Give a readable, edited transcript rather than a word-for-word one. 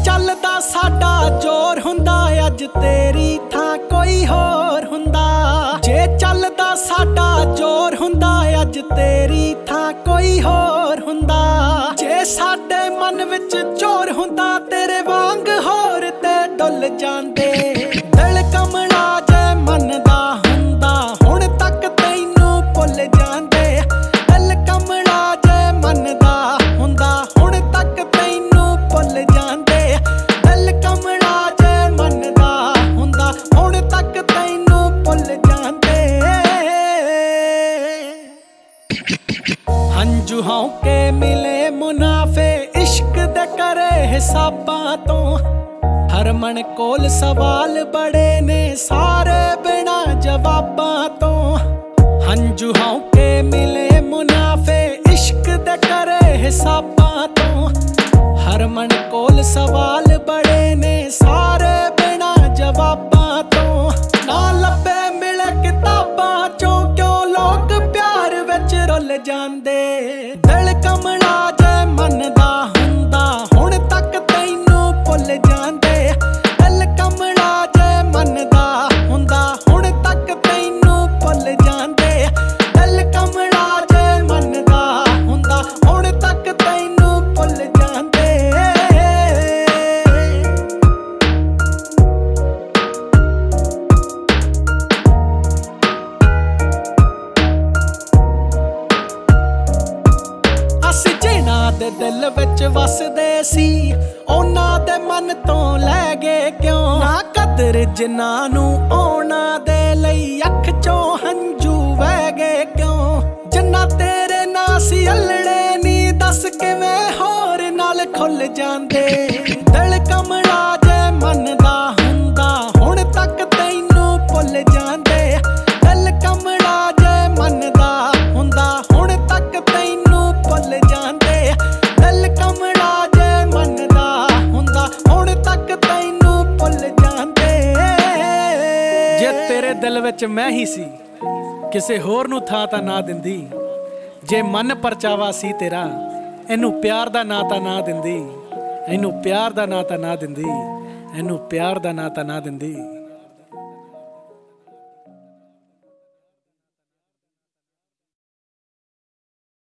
ਚੱਲਦਾ ਸਾਡਾ ਜ਼ੋਰ ਹੁੰਦਾ ਅੱਜ ਤੇਰੀ ਥਾਂ ਕੋਈ ਹੋਰ ਹੁੰਦਾ। ਜੇ ਚੱਲਦਾ ਸਾਡਾ ਜ਼ੋਰ ਹੁੰਦਾ ਅੱਜ ਤੇਰੀ ਥਾਂ ਕੋਈ ਹੋਰ ਹੁੰਦਾ। ਜੇ ਸਾਡੇ ਮਨ ਵਿੱਚ ਜ਼ੋਰ ਹੁੰਦਾ ਤੇਰੇ ਵਾਂਗ ਹੋਰ ਤੇ ਡੁੱਲ ਜਾਂਦੇ। ਦਿਲ ਕਮਲਾ ਜੇ ਮਨ ਦਾ ਹੁੰਦਾ ਹੁਣ ਤੱਕ ਤੈਨੂੰ ਭੁੱਲ ਜਾਂਦੇ। ਦਿਲ ਕਮਲਾ ਜੇ ਮਨ ਦਾ ਹੁੰਦਾ ਹੁਣ ਤੱਕ ਤੈਨੂੰ ਭੁੱਲ ਜਾਂਦੇ। ਦਿਲ ਕਮਲਾ ਜੇ ਮਨ ਦਾ ਹੁੰਦਾ ਹੁਣ ਤੱਕ ਤੈਨੂੰ ਭੁੱਲ ਜਾਂਦੇ। ਹੰਝੂ ਹੌਕੇ ਮਿਲੇ ਮੁਨਾਫੇ ਇਸ਼ਕ ਦੇ ਕਰੇ ਹਿਸਾਬਾਂ ਤੋਂ। ਹਰਮਨ ਕੋਲ ਸਵਾਲ ਬੜੇ ਨੇ ਸਾਰੇ ਬਿਨਾ ਜਵਾਬਾਂ ਤੋਂ। ਹੰਝੂ ਹੌਕੇ ਮਿਲੇ ਮੁਨਾਫੇ ਇਸ਼ਕ ਦੇ ਕਰੇ ਹਿਸਾਬਾਂ ਤੋਂ। ਹਰਮਨ ਕੋਲ ਸਵਾਲ ਬੜੇ ਨੇ ਸਾਰੇ ਬਿਨਾ ਜਵਾਬਾਂ ਤੋਂ। ਨਾ ਲੱਭੇ ਮਿਲੇ ਕਿਤਾਬਾਂ ਚੋਂ ਕਿਉਂ ਲੋਕ ਪਿਆਰ ਵਿੱਚ ਰੁੱਲ ਜਾਂਦੇ। ਦਿਲ ਕਮਲਾ ਜੇ ਮਨ ਦਾ ਹੁੰਦਾ ਹੁਣ ਤੱਕ ਤੈਨੂੰ ਭੁੱਲ ਜਾਂਦੇ। ਦਿਲ ਕਮਲਾ ਜੇ ਮਨ ਦਾ ਹੁੰਦਾ ਹੁਣ ਤੱਕ ਤੈਨੂੰ ਭੁੱਲ ਜਾਂਦੇ। ਦਿਲ ਕਮਲਾ ਜੇ ਮਨ ਦਾ ਹੁੰਦਾ ਹੁਣ ਤੱਕ ਤੈਨੂੰ ਭੁੱਲ ਜਾਂਦੇ। ਅਸੀਂ ਜਿਨ੍ਹਾਂ ਦੇ ਦਿਲ ਵਿੱਚ ਵਸਦੇ ਸੀ ਉਹਨਾਂ ਦੇ ਮਨ ਤੋਂ ਲੈ ਗਏ ਕਿਉਂ। ਨਾ ਕਦਰ ਜਿਨ੍ਹਾਂ ਨੂੰ ਉਹਨਾਂ ਦੇ ਲਈ ਅੱਖ ਚੋਂ ਹੰਝੂ ਵਹਿ ਗਏ ਕਿਉਂ। ਜਿੰਨਾ ਤੇਰੇ ਨਾਂ ਸੀ ਅਲੜੇ ਨੀ ਦੱਸ ਕਿਵੇਂ ਹੋਰ ਨਾਲ ਖੁੱਲ ਜਾਂਦੇ। ਦਿਲ ਕਮਲਾ ਜੇ ਮਨ ਦਾ ਹੁੰਦਾ ਹੁਣ ਤੱਕ ਤੈਨੂੰ ਭੁੱਲ ਜਾਂਦੇ। ਦਿਲ ਕਮਲਾ ਜੇ ਮਨ ਦਾ ਹੁੰਦਾ ਹੁਣ ਤੱਕ ਤੈਨੂੰ ਭੁੱਲ ਜਾਂਦੇ। ਦਿਲ ਕਮਲਾ ਜੇ ਮਨ ਦਾ ਹੁੰਦਾ ਹੁਣ ਤੱਕ ਤੈਨੂੰ ਭੁੱਲ ਜਾਂਦੇ। ਜੇ ਤੇਰੇ ਦਿਲ ਵਿੱਚ ਮੈਂ ਹੀ ਸੀ ਕਿਸੇ ਹੋਰ ਨੂੰ ਥਾਂ ਤਾਂ ਨਾ ਦਿੰਦੀ। ਜੇ ਮਨ ਪਰਚਾਵਾ ਸੀ ਤੇਰਾ ਇਹਨੂੰ ਪਿਆਰ ਦਾ ਨਾਂ ਤਾਂ ਨਾ ਦਿੰਦੀ। ਇਹਨੂੰ ਪਿਆਰ ਦਾ ਨਾਂ ਤਾਂ ਨਾ ਦਿੰਦੀ। ਇਹਨੂੰ ਪਿਆਰ ਦਾ ਨਾਂ ਤਾਂ ਨਾ ਦਿੰਦੀ।